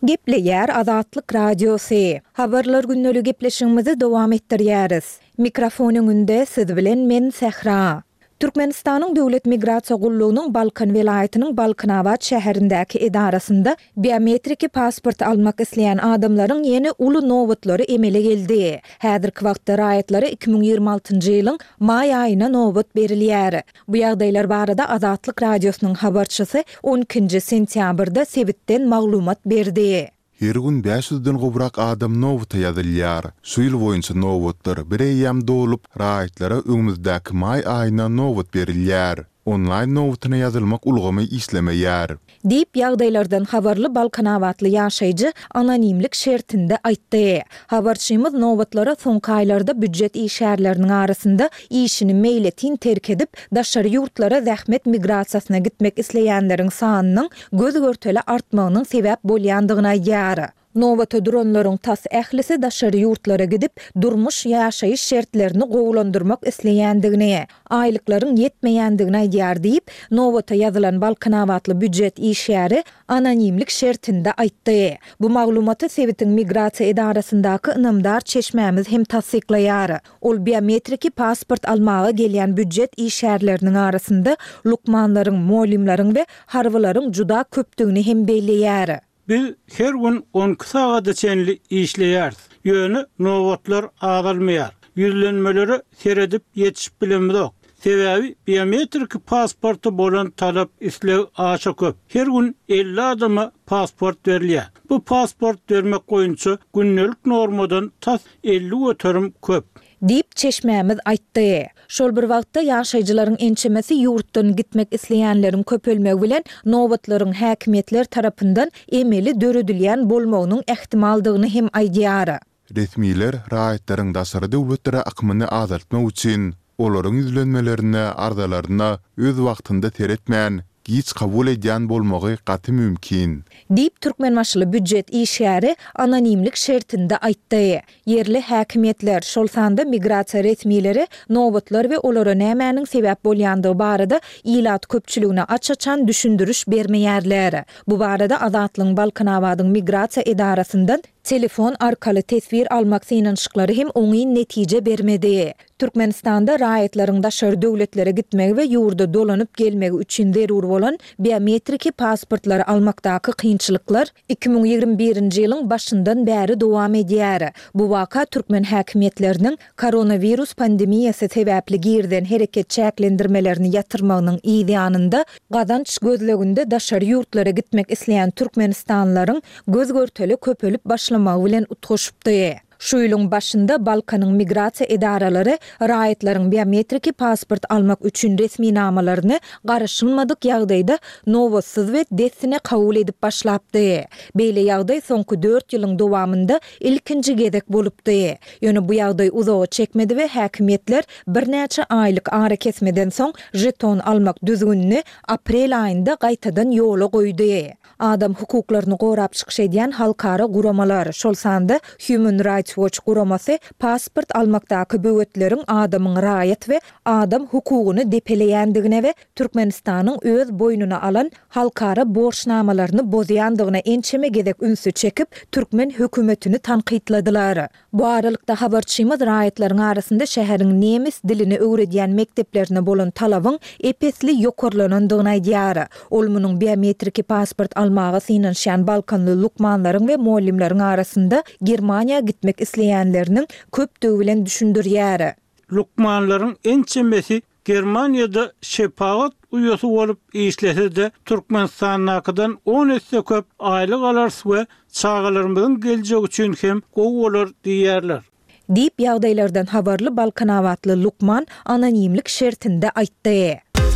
Gepleýär Azatlyk Radiosu. Habarlar günnäli gepleşigimizi dowam etdirýäris. Mikrofonyň önünde siz bilen men Sehra. Türkmenistanyň Döwlet Migrasiýa Gullugynyň Balkan welaýatynyň Balkanawat şäherindäki edarasynda biometrik pasport almak isleýän adamlaryň ýeni uly nowatlary emele geldi. Häzirki wagtda raýatlary 2026-njy ýylyň may aýyna nowat berilýär. Bu ýagdaýlar barada Azatlyk Radiosynyň habarçysy 12-nji sentýabrda sebitden maglumat berdi. Her gün 500'den gobrak adam nowata ýazylýar. Şu ýyl boýunça nowatlar bir eýýam dolup, raýatlara öňümüzdäki may aýyna nowat berilýär. Online nowatyna ýazylmak ulgamy işlemeýär. Diýip ýagdaýlardan habarly Balkanawatly ýaşaýjy anonimlik şertinde aýtdy. Habarçymyz nowatlary soňky aýlarda büdjet işärleriniň arasynda işini meýletin terk edip daşary ýurtlara zähmet migrasiýasyna gitmek isleýänleriň sanynyň göz görteli artmagynyň sebäp bolýandygyna ýary. Nowata duranlaryň tas ählisi daşary ýurtlara gidip durmuş ýaşaýyş şertlerini gowlandyrmak isleýändigini, aýlyklaryň ýetmeýändigini aýdýar diýip nowata ýazylan Balkanawatly büdjet işäri anonimlik şertinde aýtdy. Bu maglumaty Sewitiň Migrasiýa Edarasyndaky ynamdar çeşmämiz hem tasdiklaýar. Ol biometrik pasport almagy gelýän büdjet işärleriniň arasynda lukmanlaryň, molimlaryň we harbylaryň juda köpdigini hem beýleýär. Biz her gün 10 saata çenli işleýär. Ýöne nowatlar agylmaýar. Ýüzlenmeleri seredip ýetişip bilenmezok. Sebäbi biometrik pasportu bolan talap isleg aşa köp. Her gün 50 adama pasport berilýär. Bu pasport bermek goýunça günnelik normadan tas 50 öterim köp. Diýip çeşmämiz aýtdy. Şol bir wagtda ýaşaýjylaryň ençemesi ýurtdan gitmek isleýänleriň köpelmegi bilen nowatlaryň häkimetler tarapyndan emeli döredilýän bolmagynyň ähtimaldygyny hem aýdýar. Resmiler raýatlaryň daşary döwletlere akmyny azaltmak üçin olaryň ýüzlenmelerini ardalaryna öz wagtynda teretmän giç kabul edýän bolmagy gaty mümkin. Diýip türkmenmaşly büdjet işäri anonimlik şertinde aýtdy. Yerli häkimetler şol sanda migrasiýa resmileri nowatlar we olara nämäniň sebäp bolýandygy barada ýylat köpçüligine açaçan düşündürüş bermeýärler. Bu barada Azatlyň Balkanawatyň migrasiýa edarasyndan telefon arkaly tesbir almak synanşyklary hem oňy netije bermedi. Türkmenistanda raýatlaryň daşary döwletlere gitmegi we ýurda dolanyp gelmegi üçin zerur bolan biometrik pasportlary almakdaky kynçylyklar 2021-nji ýylyň başyndan bäri dowam edýär. Bu waka türkmen häkimetleriniň koronavirus pandemiýasy sebäpli girden hereket çäklendirmelerini ýatyrmagynyň ýanynda gazanç gözleginde daşary ýurtlara gitmek isleýän türkmenistanlaryň göz görteli köpelip başlamagy bilen utgaşypdy. Şu ýylyň başynda Balkanyň migrasiýa edaralary raýatlaryň biometrik pasport almak üçin resmi namalaryny garaşylmadyk ýagdaýda nowatsız we desine kabul edip başlapdy. Beýle ýagdaý soňky 4 ýylyň dowamında ilkinji gezek bolupdy. Ýöne bu ýagdaý uzağa çekmedi we häkimetler bir näçe aýlyk ara kesmeden soň jeton almak düzgünni aprel aýynda gaýtadan ýola goýdy. Adam hukuklaryny gorap çykyş edýän halkara guramalar, şol sanda Human Rights Watch guramasy pasport almakdaky böwretleriň adamyň raýat we adam hukugyny depeleýändigine we Türkmenistanyň öz boýnuna alan halkara borçnamalaryny bozýandygyna ençeme gezek ünsü çekip türkmen hökümetini tanqidladylar. Bu aralykda habarçymyz raýatlaryň arasynda şäheriň nemis dilini öwredýän mekteplerine bolan talabyň epesli ýokarlanandygyny aýdýar. Olmunyň biometrik pasport almagy synanşan Balkanly lukmanlaryň we molimleriň arasynda Germaniýa gitmek isleýänleriniň köpdigi bilen düşündirýär. Lukmanlaryň ençemesi Germaniýada şepagat uýasy bolup işlese-de Türkmenistanyňkydan 10 esse köp aýlyk alarsy we çagalarymyzyň geljegi üçin hem gowy bolar diýerler. Diýip ýagdaýlardan habarly Balkanawatly lukman anonimlik şertinde aýtdy.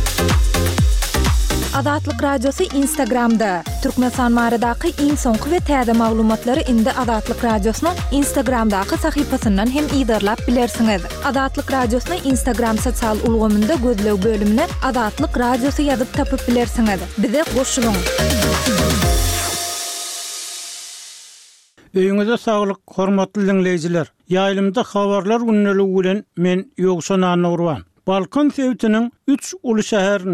Azatlyk Radiosu Instagramda. Türkmenistan maradaky iň soňky we täze maglumatlary indi Azatlyk Radiosynyň Instagramdaky sahypasyndan hem ýydarlap bilersiňiz. Azatlyk Radiosyny Instagram sosial ulgamynda gözlew bölümine Azatlyk Radiosu ýazyp tapyp bilersiňiz. Bize goşulyň. Öýüňize saglyk, hormatly dinleýijiler. Ýaýlymda habarlar günneligi bilen men Ýogşan Anurwan. Balkan Sewitining 3 uly şäherine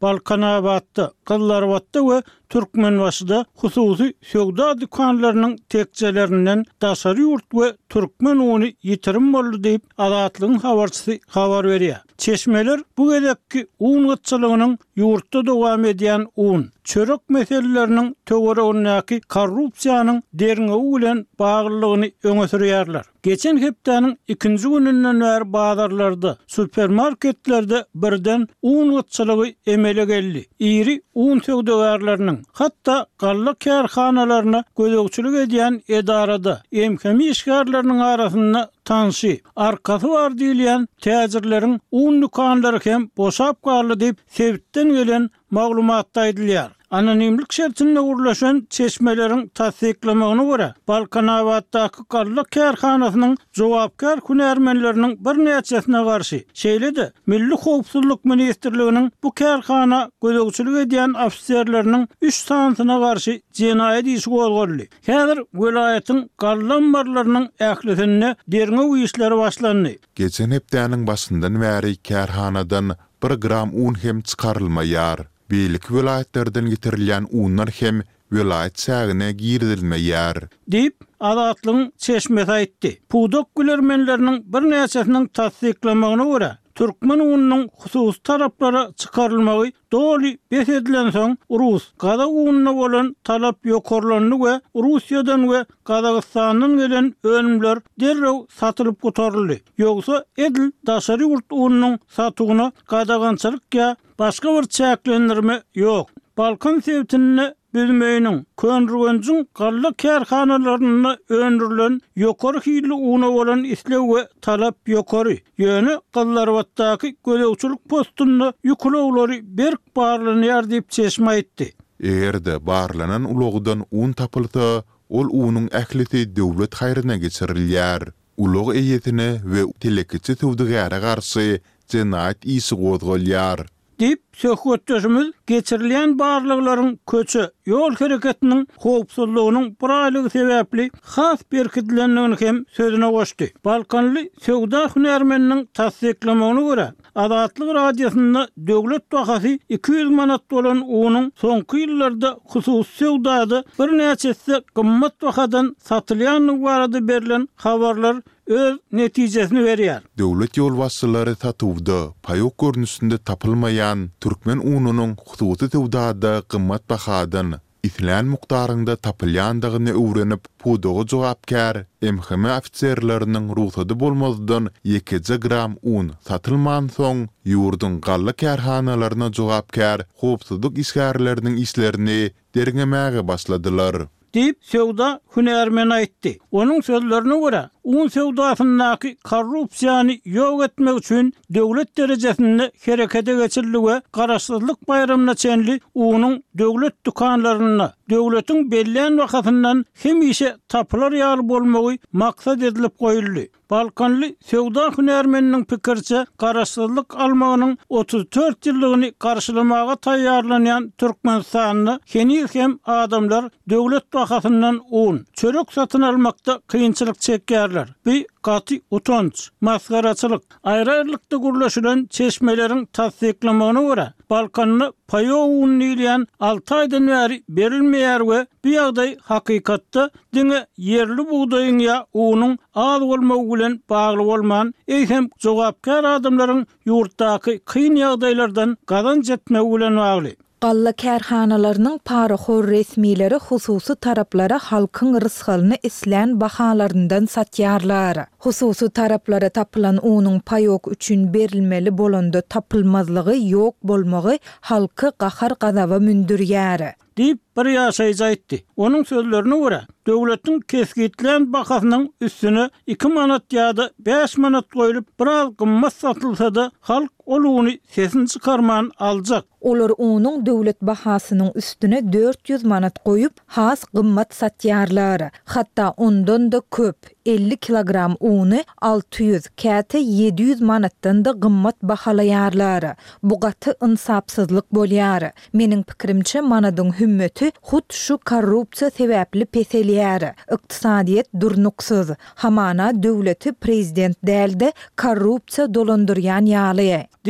Balkanabatda, Qızlarbatda we Türkmenbaşyda hususy söwda dükanlarynyň tekçelerinden daşary ýurt we türkmen uny ýitirim boldy diýip Azatlygyň habarçysy habar berýär. Çeşmeler bu gedekki un gıtçylygynyň ýurtda dowam edýän un, çörek meseleleriniň töweregindäki korrupsiýanyň derňegi bilen baglylygyny öňe sürýärler. Geçen hepdeniň 2-nji gününden bäri bazarlarda, supermarketlerde birden un gıtçylygy emele geldi. Iri un söwdägärleriniň hatta galla kärhanalaryna gözegçilik edýän edarada emkemi işgärleriniň arasynda tanşy, arkasy var diýilen täzirleriň un dükanlary hem boşap garly diýip sebitden gelen maglumatda aýdylýar. Anonimlik şertinde urlaşan çeşmelerin tasdiklamagyna görä, Balkanabatdaky galla kärhanasynyň jogapkar hünärmenleriniň bir näçesine garşy şeýle-de Milli Howpsuzlyk Ministrliginiň bu kärhana gözegçilik edýän ofisiýerleriniň 3 sanatyna garşy jenaýat işi gozuldy. Häzir welaýatyň galla ambarlarynyň ählisine derňe işleri başlandy. Geçen hepdeniň başyndan bäri kärhanadan 1 gram un hem çykarylmaýar. Beýlik welaýatlardan getirilýän unlar hem welaýat sägine girdilmeýär diýip Azatlygyň çeşmesi aýtdy. Pudok gülermenleriniň bir näçesiniň tasdiklamagyna görä, türkmen unynyň hususy taraplary çykarylmagy doly bes edilen soň Rus, Kazak unyna bolan talap ýokarlandy we Russiýadan we Kazakstandan gelen önümler derrew satylyp gotaryldy. Ýogsa edil daşary ýurt unynyň satygyna gadagançylyk ýa başga bir çäklendirme ýok. Balkan sewtini bilmeýiniň könrügenjiň galla kärhanalaryna öndürilen ýokary hili una bolan islew we talap ýokary. Ýöne Qızlarbatdaky gözegçilik postunda ýukulawlary berk barlanýar diýip çeşme aýtdy. Egerde barlanan ulogdan un tapylsa, ol unyň ählisi döwlet haýryna geçirilýär. Ulog eýetine we telekiçi töwdügäre garşy jenaýat işi gozulýar. Dip söhbetimiz geçirilen barlyklaryň köçe ýol hereketiniň howpsuzlygynyň bir aýlygy sebäpli has berkitlendigini hem sözüne goşdy. Balkanly söwda hünärmeniniň tasdiklamagyna görä, Azatlyk radiosunda döwlet bahasy 200 manat bolan unyň soňky ýyllarda hususy söwdada bir näçesi gymmat bahadan satylýanyny barada berilen habarlar öz netijesini berýär. Döwlet ýol başçylary satywda paýok görnüşinde tapylmaýan türkmen ununyň hususy söwdada gymmat bahadan islan mukdarynda tapylýandygyny öwrenip pudogy jogapkar MHM ofisiýerleriniň ruhsady bolmazdan 2 gram un satylman soň ýurdun galla kärhanalaryna jogapkar howpsuzlyk işgärleriniň işlerini derňemäge başladylar diýip söwda hünärmen aýtdy. Onuň sözlerine görä, un söwdasyndaky korrupsiýany ýok etmek üçin döwlet derejesinde herekete geçirildi we garaşsyzlyk bayramyna çenli unyň döwlet dükanlaryna döwletiň belliän wakatyndan hemişe tapylar ýaly bolmagy maksat edilip goýuldy. Balkanly söwda hünärmeniniň pikirçe garaşsyzlyk almagynyň 34 ýyllygyny garşylamaga taýýarlanýan Türkmenistanyny hem adamlar döwlet wakatyndan un, çörek satyn almakda kynçylyk çekýärler. Bir gaty utanç, masgaraçylyk, aýrarlykda gurlaşylan çeşmeleriň tasdiklamagyna görä, Balkanly paýok unlaýan 6 aýdan bäri berilmeýär we bu ýagdaý hakykatda diňe yerli buğdaýyň ýa unyň az bolmagy bilen bagly bolman, hem jogapkar adamlaryň ýurtdaky kyn ýagdaýlardan gazanç etmegi bilen bagly. Galla kärhanalarynyň paraxor resmileri hususy taraplara halkyň rysgalyny islen bahalaryndan satýarlar. Hususy taraplara tapylan unyň paýok üçin berilmeli bolanda tapylmazlygy ýok bolmagy halky gahar gazawa mündürýär diýip bir ýaşaýjy aýtdy. Onuň sözlerine görä, döwletiň keskitlen bahasynyň üstüne 2 manat ýa-da 5 manat goýulyp biraz gymmat satylsa-da halk ol uny sesin çykarman aljak. Olar unyň döwlet bahasynyň üstüne 400 manat goýup has gymmat satýarlar. Hatda ondan da köp 50 kilogram uny 600, käte 700 manatdan da gymmat bahalaýarlar. Bu gaty insapsyzlyk bolýar. Meniň pikirimçe manadyň hümmeti hut şu korrupsiýa sebäpli peselýär. Ykdysadyýet durnuksyz. Hamana döwleti prezident dälde korrupsiýa dolandyrýan ýaly. Diýip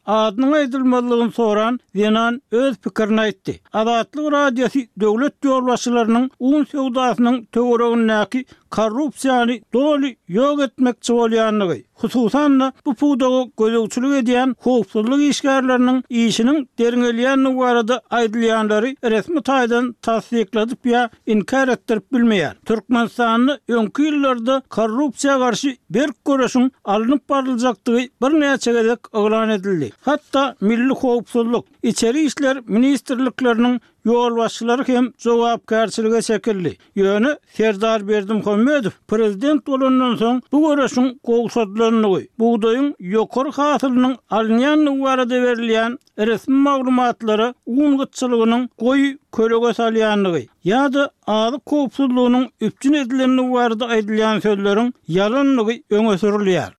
adynyň aýdylmalygyny soran Zenan öz pikirini aýtdy. Azatlyk radiosu döwlet ýolbaşçylarynyň un sowdasynyň töweregindäki korrupsiýany doly ýok etmekçi bolýanlygy, hususan da bu puwdaga gözegçilik edýän howpsuzlyk işgärleriniň işiniň deriňelýänligi barada aýdylýanlary resmi taýdan tasdikledip ýa inkar etdirip bilmeýär. Türkmenistanyň öňki ýyllarda korrupsiýaga garşy bir göreşiň alınıp baryljakdygy bir näçe gezek oglan edildi. Hatda Milli Howpsuzlyk, İçeri işler ministrlikleriniň ýolbaşçylary hem jogapkärçiligi çekildi. Ýöne Serdar Berdimuhammedow prezident bolandan soň bu göreşiň gowşadylanyny, buğdaýyň ýokary hasylynyň alınýanlygy barada berilýän resmi maglumatlary un gytçylygynyň goý körege salýanlygy ýa-da azyk howpsuzlygynyň üpçün edilenligi barada aýdylýan sözleriň ýalanlygy öňe sürilýär.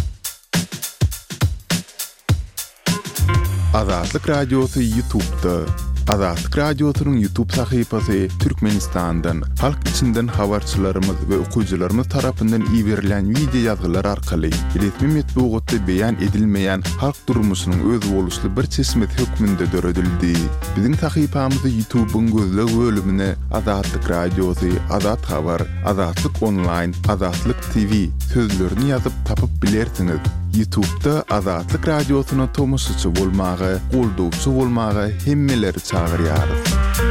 Azatlyk radiosu YouTube'da. Azatlyk radiosynyň YouTube sahypasy Türkmenistandan, halk içinden habarçylarymyz we okuwçylarymyz tarapyndan iýerilen video ýazgylar arkaly resmi metbuatda beýan edilmeýän halk durmuşynyň öz boluşly bir çeşmet hökmünde döredildi. Biziň sahypamyzy YouTube'un gözleg bölümine Azatlyk radiosu, Azat habar, Azatlyk online, Azatlyk TV sözlerini ýazyp tapyp bilersiňiz. YouTube'da Azatlyk radiosyna tomoşçy bolmagy, goldowçy bolmagy hemmeleri çagyrýarys.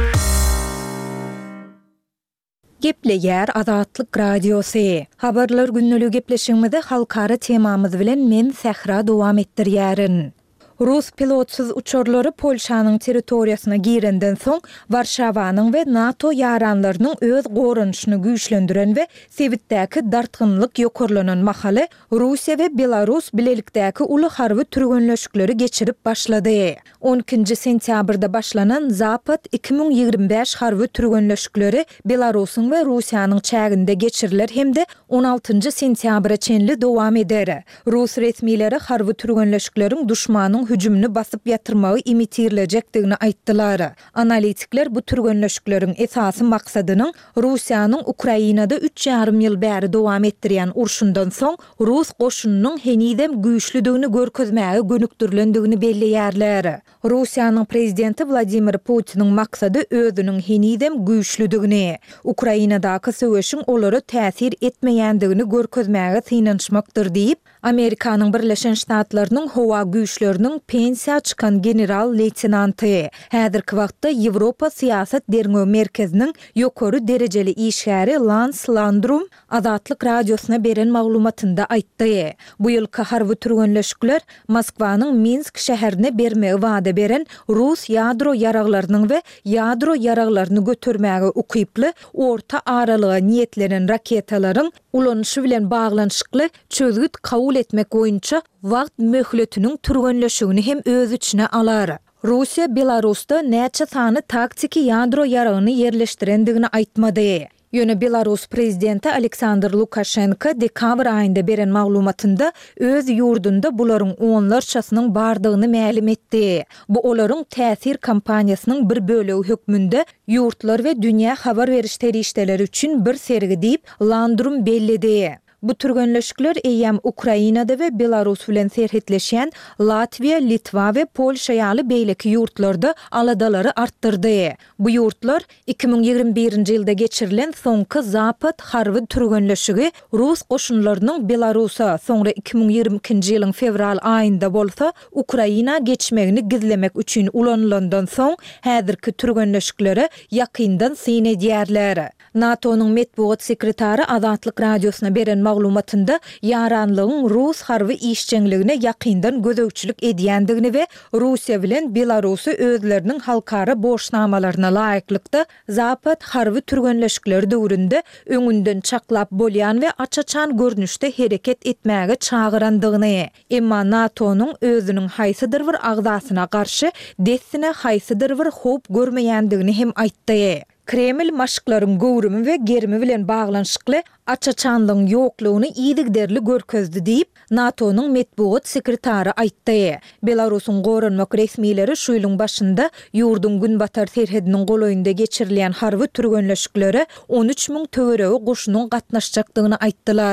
Gepleýär Azatlyk radiosu. Habarlar günnülük gepleşigimizde halkara temamyz bilen men Sähra dowam etdirýärin. Rus pilotsuz uçurları Polşanyň territoriýasyna girenden soň Warşawanyň we NATO ýaranlarynyň öz gorunçyny güýçlendiren we Sewitdäki dartgynlyk ýokarlanan mahaly Russiýa we Belarus bilelikdäki uly harby türgenleşikleri geçirip başlady. 12 sentýabrda başlanan Zapad 2025 harby türgenleşikleri Belarusyň we Russiýanyň çäginde geçiriler hemde 16 sentýabra çenli dowam eder. Rus resmileri harby türgenleşikleriň düşmanyň hüjümüni basyp ýatyrmagy imitirlejekdigini aýtdylar. Analitikler bu türgenleşikleriň esasy maksadynyň Russiýanyň Ukrainada 3,5 ýyl bäri dowam etdirýän urşundan soň Rus goşunynyň henidem güýçlüdigini görkezmäge gönükdirilendigini belleýärler. Russiýanyň prezidenti Vladimir Putiniň maksady özüniň henidem güýçlüdigini, Ukrainadaky söwüşiň olary täsir etmeýändigini görkezmäge synançmakdyr diýip, Amerikanyň Birleşen Ştatlarynyň howa güýçleriniň pensiýa çykan general leytenanty, häzirki wagtda Ýewropa siýasat derňöw merkeziniň ýokary derejeli işgäri Lance Landrum Azatlyk radiosuna beren maglumatynda aýtdy. Bu ýylky harby türgenleşikler Moskwanyň Minsk şäherine bermegi wada beren Rus ýadro ýaraglarynyň we ýadro ýaraglaryny götürmäge ukyply orta aralyga niýetlenen raketalaryň ulanyşy bilen baglanyşykly çözgüt kabul etmek boýunça wagt möhletiniň türgenleşigini hem öz içine alar. Russiýa Belarusda näçe sany taktiki ýadro ýaragyny ýerleşdirendigini aýtmady. Ýöne Belarus prezidenti Aleksandr Lukashenko dekabr aýynda beren maglumatynda öz ýurdunda bularyň onlarçasynyň bardygyny mälim etdi. Bu olaryň täsir kampaniýasynyň bir bölegi hökmünde ýurtlar we dünýä habar beriş terişdeleri üçin bir sergi diýip Landrum belledi. Bu türgenleşikler eýem Ukrainada we Belarus bilen serhetleşen Latviýa, Litwa we Polşa ýaly beýleki ýurtlarda aladalary artdyrdy. Bu ýurtlar 2021-nji ýylda geçirilen soňky Zapad harby türgenleşigi Rus goşunlarynyň Belarusa, soňra 2022-nji ýylyň fevral aýynda bolsa Ukraina geçmegini gizlemek üçin ulanylandan soň häzirki türgenleşiklere ýakyndan syn edýärler. NATO'nun metbuat sekretari Azatlyk radiosuna beren maglumatynda ýaranlygyň Rus harby işçiligine ýakyndan gözegçilik edýändigini we Russiýa bilen Belarusy özleriniň halkara borçnamalaryna laýyklykda Zapad harby türgenleşikleri döwründe öňünden çaklap bolýan we açaçan görnüşde hereket etmäge çagyrandygyny, emma NATO'nun özüniň haýsydyr bir agzasyna garşy dessine haýsydyr bir howp görmeýändigini hem aýtdy. Kreml maşyklaryň gowrumy we gerimi bilen baglanyşykly açaçanlygyň ýoklugyny ýygyderli görkezdi diýip NATO'nun metbuat sekretari aýtdy. Belarusyň gorunmak resmileri şu ýylyň başynda ýurdun günbatar serhediniň goloýynda geçirilen harby türgenleşiklere 13 000 töweregi goşunyň gatnaşjakdygyny aýtdylar.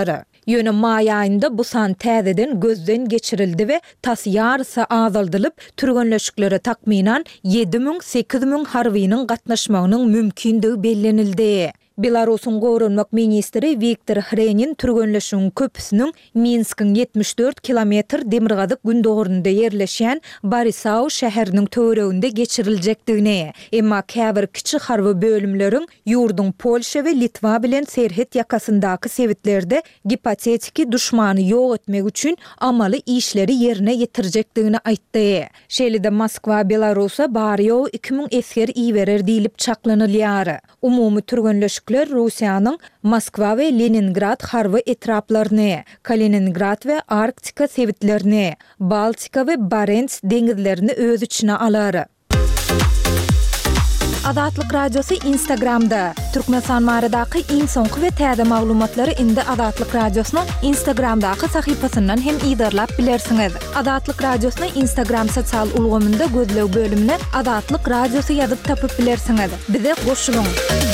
Ýöne may aýynda bu san täzeden gözden geçirildi we tas ýarysy azaldylyp türgenleşiklere takminan 7.000-8.000 harbynyň gatnaşmagynyň mümkindigi bellenildi. Belarusyň Gowrunmak ministri Viktor Hrenin türgenleşigiň köpüsiniň Minskiň 74 kilometr demirgazyk gündogurunda ýerleşýän Borisov şäheriniň töwereginde geçiriljekdigine, emma käbir kiçik harby bölümleriň ýurduň Polşa we Litwa bilen serhet ýakasyndaky sewitlerde hipotetiki düşmany ýok etmek üçin amaly işleri ýerine ýetirjekdigini aýtdy. Şeýle-de Moskwa Belarusa baryo 2000 esker iýberer diýilip çaklanylýar. Umumy türgenleşik Rusiýanyň Moskwa we Leningrad harby etraplaryny, Kaliningrad we Arktika sewitlerini, Baltika we Barents deňizlerini öz içine alar. Adatlyk radiosu Instagramda. Türkmenistan maradaky iň soňky we täze maglumatlary indi Adatlyk radiosynyň Instagramdaky sahypasyndan hem ýydarlap bilersiňiz. Adatlyk radiosyny Instagram sosial ulgamynda gözlew bölümine Adatlyk radiosu ýazyp tapyp bilersiňiz. Bize goşulyň.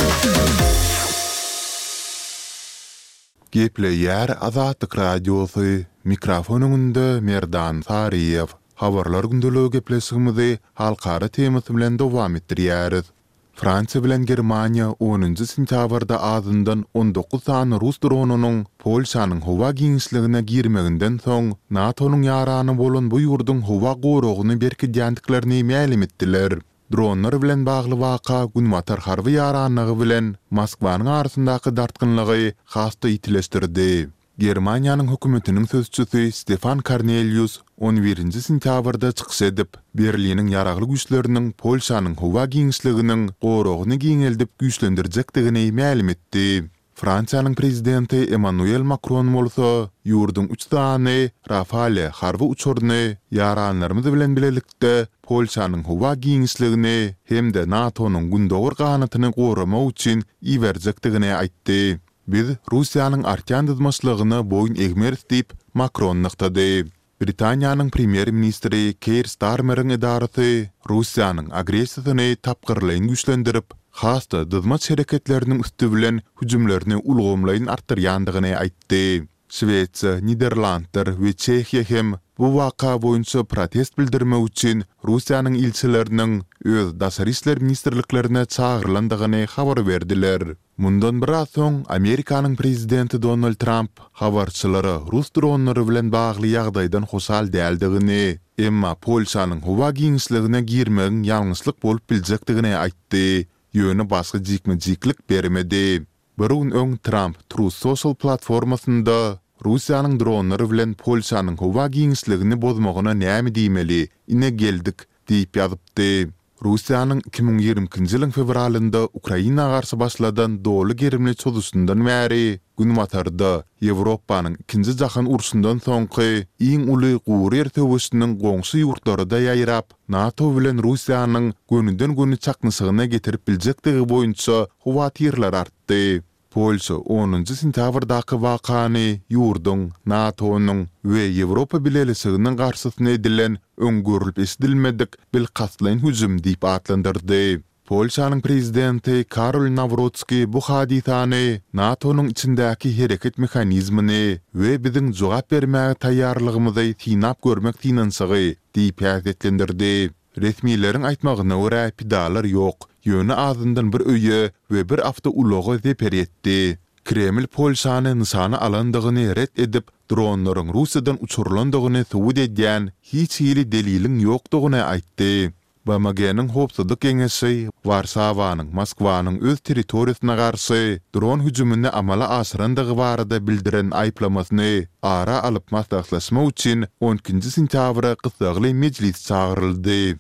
Gepleýär Adatlyk radiosu mikrofonunda Merdan Sariýew. Habarlar gündöligi gepleşigimizi halkara temasy bilen dowam etdirýäris. Fransiýa bilen Germaniýa 10-njy sentýabrda azyndan 19 sany Rus dronunyň Polşanyň howa giňişligine girmeginden soň NATO-nyň ýarany bolan bu ýurduň howa goragyny berkidýändiklerini ma'lum etdiler. Dronlar bilen bagly waka günwatar harby ýaranygy bilen Moskwanyň arasyndaky dartgynlygy hasty ýitileşdirdi. Germaniýanyň hökümetiniň sözçüsi Stefan Karnelius 11-nji sentýabrda çykyş edip, Berliniň ýaragly güýçleriniň Polşanyň howa giňişliginiň goragyny giňeldip güýçlendirjekdigini ma'lum etdi. Fransiýanyň prezidenti Emmanuel Macron bolsa, ýurduň 3 sany Rafale harby uçurny ýaranlarymyz bilen bilelikde Polşanyň howa giňişligini hemde NATO-nyň gündogur ganatyny goramak üçin iýerjekdigini aýtdy. Biz Rusiýanyň artýan dızmaçlygyny boýun egmeris diýip Macron nykdy. Britaniýanyň premier ministri Keir Starmer'iň edarasy Rusiýanyň agresiýasyny tapgyrlaýyn güýçlendirip, hasty dızmaç hereketleriniň üstü bilen hüjümlerini ulgamlaýyn artdyrýandygyny aýtdy. Şweýtsiýa, Niderlandlar we Çekiýa hem bu waka boýunça protest bildirmek üçin Rusiýanyň ilçileriniň öz daşary işler ministrliklerine çağırlandygyny habar berdiler. Mundan biraz soň Amerikanyň prezidenti Donald Trump habarçylary Rus dronlary bilen bagly ýagdaýdan hoşal däldigini, emma Polşanyň howa giňişligine girmegiň ýalňyslyk bolup biljekdigini aýtdy. Ýöne başga jikme-jiklik bermedi. Bir gün öň Trump Truth Social platformasynda Rusiýanyň dronlary bilen Polşanyň howa giňişligini bozmagyna näme diýmeli, ine geldik diýip ýazypdy. Rusiýanyň 2022-nji ýylyň fevralynda Ukraina garşy başladan dolu gerimli çözüşinden bäri günwatarda Ýewropanyň 2-nji jahan urşundan soňky iň uly gurir töwüşiniň goňşy ýurtlarynda ýaýrap, NATO bilen Rusiýanyň gönünden göni çaknyşygyna getirip biljekdigi boýunça howatyrlar artdy. Polşa 10-njy sentýabrdaky wakany ýurduň, NATO-nyň we Ýewropa bileşiginiň garşysyna edilen öňgörülip esdilmedik bil gaslaýyn hüjüm diýip atlandyrdy. Polşanyň prezidenti Karol Nawrocki bu hadisany NATO-nyň içindäki hereket mehanizmini we biziň jogap bermäge taýýarlygymyzy synap görmek tinansygy diýip ýaşatlandirdy. Resmiýleriň aýtmagyna görä pidalar ýok. Ýöne azyndan bir öýe we bir hafta ulagy zeper etdi. Kreml Polşany nysany alandygyny ret edip, dronlaryň Rusiýadan uçurulandygyny suwut edýän hiç ýyly deliliň ýokdugyny aýtdy. BMG-niň howpsuzlyk geňeşi Warsawanyň, Moskwanyň öz territoriýasyna garşy dron hüjümini amala aşyrandygy barada bildiren aýplamasyny ara alyp maslahatlaşmak üçin 12-nji sentýabra gysgaly mejlis çağıryldy.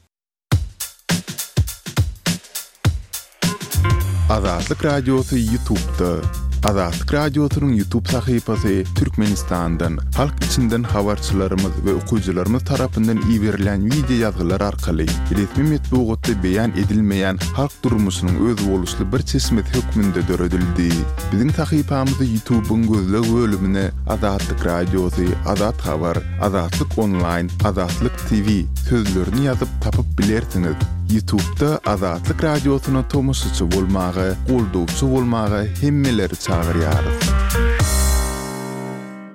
Adatlyk radiosu YouTube'da. Adatlyk radiosynyň YouTube sahypasy Türkmenistandan, halk içinden habarçylarymyz we okuwçylarymyz tarapyndan iýerilen video ýazgylar arkaly resmi metbuatda beýan edilmeýän halk durmuşynyň öz boluşly bir çeşmet hökmünde döredildi. Biziň sahypamyzy YouTube'un gözleg bölümine Adatlyk radiosu, Adat habar, Adatlyk online, Adatlyk TV sözlerini ýazyp tapyp bilersiňiz. YouTube'da Adatlyk radiosyna tomoşaçy bolmagy, goldowçy bolmagy hemmeleri çağırýarys.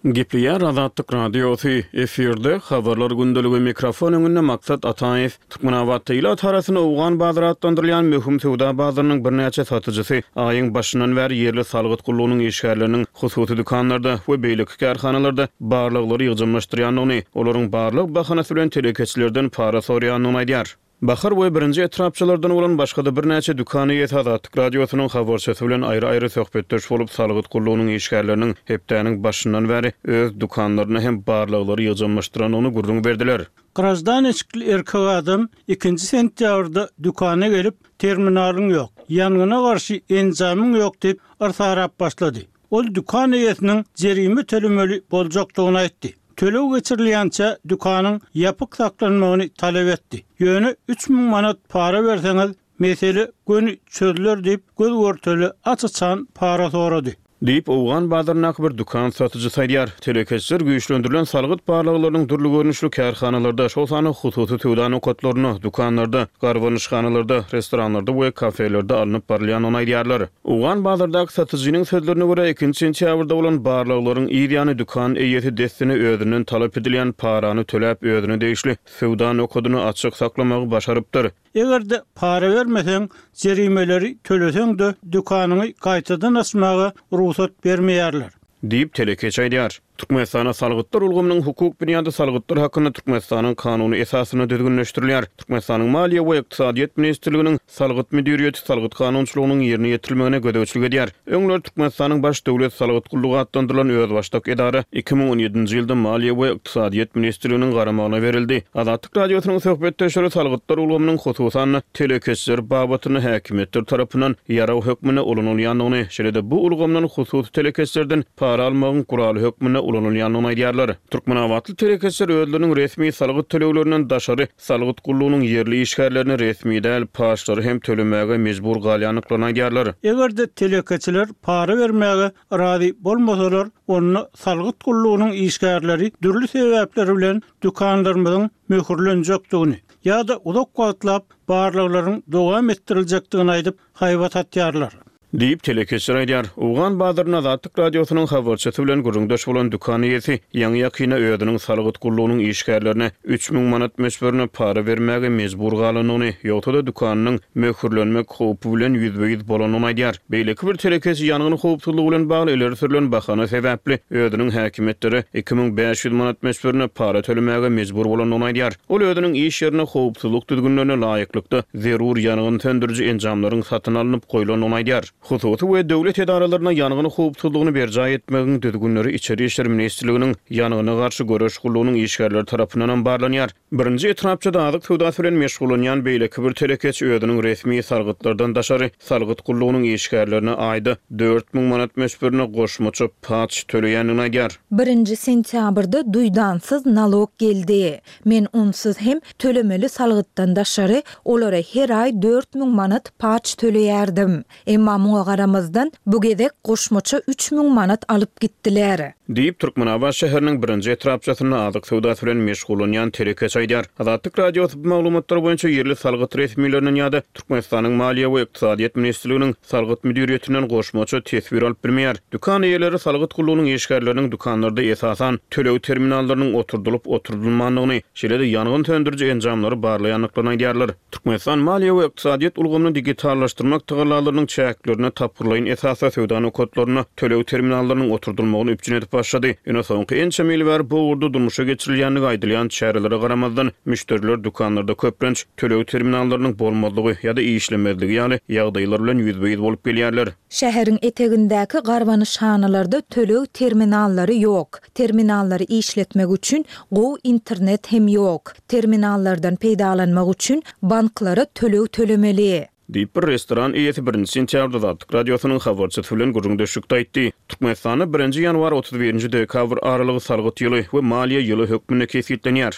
Gipliyar Azatlyk Radiosu efirde habarlar gündəligi mikrofon öňünde Maksat Ataev Türkmenabatda tarasyna ugan bazaratlandyrylýan möhüm sowda bazarynyň birnäçe satyjysy aýyň başyndan bäri yerli salgyt gullugynyň işgärleriniň hususy dükanlarda we beýlik karhanalarda barlyklary ýygynlaşdyrýanyny, olaryň barlyk bahanasy bilen telekeçilerden para sorýanyny aýdýar. Bahar we birinji etrapçylardan bolan başga da birnäçe dükany Azatlyk Radiosynyň habarçysy bilen aýry-aýry söhbetler bolup salgyt gullugynyň işgärleriniň hepdäniň başyndan bäri öz dukanlaryny hem barlyklary ýygynlaşdyranyny gurrun berdiler. Qrazdan eşikli erkek adam 2 sentýabrda dükana gelip terminalyň ýok, ýanyna garşy enzamyň ýok diýip artarap başlady. Ol dükany ýetiniň jerime tölemeli boljakdygyny aýtdy. Tölew geçirilýänçe dükanyň ýapyk saklanmagyny talep etdi. Ýöne 3000 manat para berseňiz, mesele göni çözüler diýip göz görteli açyçan para sorady. Deyip ugan bazaryna bir dukan satyjysy aýdýar. Telekeçiler güýçlendirilen salgyt barlyklarynyň türlü görnüşli karhanalarda, şol sany hususy töwdan okatlaryny dukanlarda, garwanyşhanalarda, restoranlarda we kafelerde alınıp barylýanyny aýdýarlar. Ugan bazardaky satyjynyň sözlerine görä 2 sentýabrda bolan barlyklaryň ýerýany dukan eýeti destini özünden talep edilýän parany töläp özüne degişli töwdan okadyny açyk saklamagy başarypdyr. Egerde para vermeseň, jerimeleri töleseň-de dükanyny gaýtadan açmagy ruhsat bermeýärler. Deyip telekeç aýdýar. Türkmenistana salgytlar ulgamynyň hukuk bünyady salgytlar hakkynda Türkmenistanyň kanuny esasyna düzgünleşdirilýär. Türkmenistanyň Maliýe we Ykdysadyýet ministrliginiň salgyt müdiriýeti salgyt kanunçylygynyň ýerine ýetirilmegine gödäçilik edýär. Öňler Türkmenistanyň baş döwlet salgyt gullugy adlandyrylan özbaşdak edara 2017-nji ýylda Maliýe we Ykdysadyýet ministrliginiň garamagyna berildi. Azatlyk Radiosynyň söhbetdeşleri salgytlar ulgamynyň hususan telekeçler babatyny häkimetler tarapyndan ýaraw hökmüne ulanylýanyny, şeýle-de bu ulgamynyň hususy telekeçlerden para almagyň guraly hökmüne ulanylýanyny aýdýarlar. Türkmenabatly telekeçler özleriniň resmi salgyt төлöwlerinden daşary salgyt gullugynyň yerli işgärlerini resmi däl paşlary hem tölemäge mejbur galýanyklaryny aýdýarlar. Egerde telekeçler para bermäge razy bolmasalar, onu salgyt gullugynyň işgärleri dürli sebäpler bilen dükanlarymyzyň möhürlenjekdigini ýa-da uzak wagtlap barlyklaryň dowam ettiriljekdigini aýdyp haýbat atýarlar. Deyip telekeçler aýdýar. Ugan bazaryna Azatlyk Radiosynyň habarçysy bilen gurrundaş bolan dükany ýeti ýaňy ýakyna özüniň salgyt gullugynyň işgärlerine 3000 manat meşberine para bermäge mejbur galanyny, ýogda dükanynyň möhürlenmek howpy bilen ýüzbeýiz bolanyny aýdýar. Beýleki bir telekeç ýanynyň howpsuzlygy bilen bagly ileri sürülen bahana sebäpli özüniň häkimetleri 2500 manat meşberine para tölemäge mejbur bolanyny aýdýar. Ol özüniň iş ýerine howpsuzlyk düzgünlerine laýyklykda zerur ýanygyny söndüriji enjamlaryň satyn alynyp goýulanyny aýdýar. Hususy we döwlet edaralaryna ýanygyny howpsuzlygyny berja etmegiň düzgünleri Içeri işler ministrliginiň ýanygyna garşy görüş gullugynyň işgärleri tarapyndan barlanýar. Birinji etrapçyda azyk sowdasy bilen meşgulanýan beýleki bir telekeç özüniň resmi salgytlardan daşary salgyt gullugynyň işgärlerini aýda 4000 manat meşberine goşmaçy paç töleýänini aýdýar. 1 sentýabrda duýdansyz nalog geldi. Men onsyz hem tölemeli salgytdan daşary olara her aý 4000 manat paç töleýärdim. Emma garamazdan bu gezek goşmaça 3000 manat alıp gittiler. Deyip Türkmenabat şäheriniň 1-nji etrapçysyna azyk sowdasy bilen meşgulanýan telekeç aýdýar. Azatlyk Radiosy maglumatlar boýunça yerli salgyt resmiýetleriniň ýa-da Türkmenistanyň Maliýe we Ykdysadyýet ministrliginiň salgyt müdiriýetinden goşmaça tesbir alyp bilmeýär. Dükany ýerleri salgyt gullugynyň işgärleriniň dukanlarda esasan tölew terminallarynyň oturdulup oturdulmanlygyny, şeýle-de ýangyn söndüriji enjamlary barlaýanlyklaryny aýdýarlar. Türkmenistan Maliýe we Ykdysadyýet ulgamyny digitallaşdyrmak tygarlarynyň çäklerini tapgyrlaýyn esasy sowda okatlaryna tölew terminallarynyň oturdulmagyny üpjün edip başlady. Ýöne soňky ençe milwer bu urdu durmuşa geçirilýänligi aýdylýan çärelere garamazdan müşteriler dukanlarda köprenç tölew terminallarynyň bolmadygy ýa-da işlemezligi ýaly ýagdaýlar bilen ýüzbeýiz bolup gelýärler. Şäheriň etegindäki garwanyşhanalarda tölew terminallary ýok. Terminallary işletmek üçin gow internet hem ýok. Terminallardan peýdalanmak üçin banklara tölew tölemeli. Deyip bir restoran eýeti 1 sentýabrda Azatlyk Radiosynyň habarçysy bilen gurrundaşlykda aýtdy. Türkmenistany 1 ýanwar 31 dekabr aralygy salgyt ýyly we maliýe ýyly hökmüne kesitlenýär.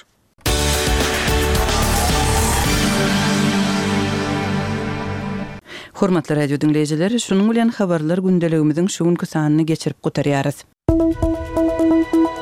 Hormatly radio dinleýijileri, şunuň bilen habarlar gündeligimiziň şu günkü sanyny geçirip gutarýarys.